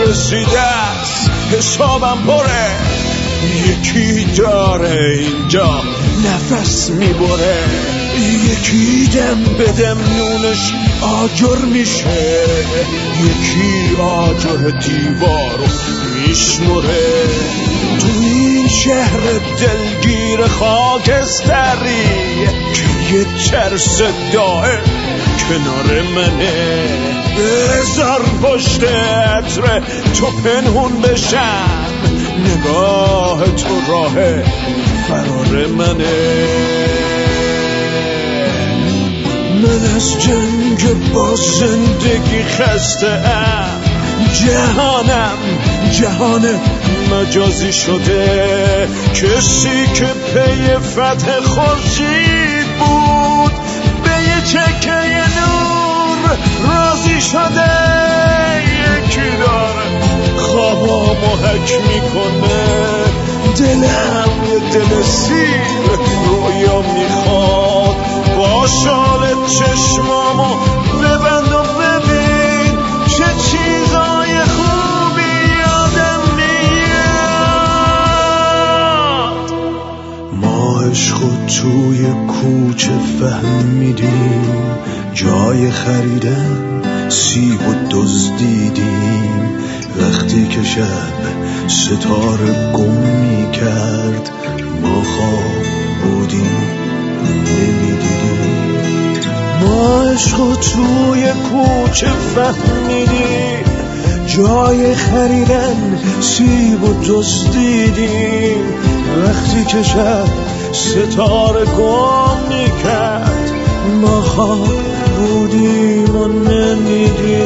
رسیده است، حسابم پره. یکی داره اینجا نفس میبره، یکی دم بدم نونش آجر میشه، یکی آجر دیوارو میشمره. تو این شهر دلگیر خاکستری که یه ترس دائم کنار منه، بذار پشت عطر تو پنهون بشم، نگاه تو راه فرار منه. من از جنگ با زندگی خسته ام، جهان مجازی شده. کسی که پی فتح خورشید بود به یه چکه نور راضی شده. یکی داره خوابامو حک میکنه، دلم یه دل سیر رویا میخواد. با شال چشمامو ببند و ببین چه چیزای خوبی یادم میاد. ما عشقو توی کوچه فهمیدیم، جای خریدن سیب و دزدیدیم. وقتی که شب ستاره گم میکرد، ما خواب بودیم نمیدیدیم. ما عشقو توی کوچه فهمیدیم، جای خریدن سیب و دزدیدیم. وقتی که شب ستاره گم میکرد، ما خواب بودیم و نمیدیدیم.